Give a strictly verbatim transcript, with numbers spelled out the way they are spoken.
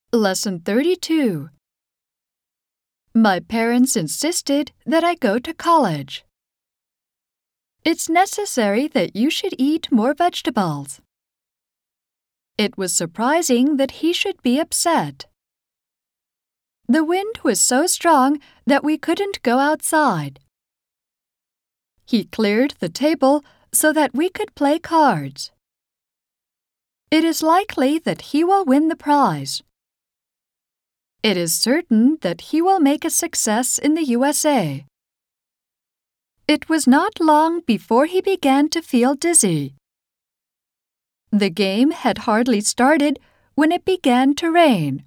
Lesson thirty-two. My parents insisted that I go to college. It's necessary that you should eat more vegetables. It was surprising that he should be upset. The wind was so strong that we couldn't go outside. He cleared the table so that we could play cards. It is likely that he will win the prize. It is certain that he will make a success in the U S A. It was not long before he began to feel dizzy. The game had hardly started when it began to rain.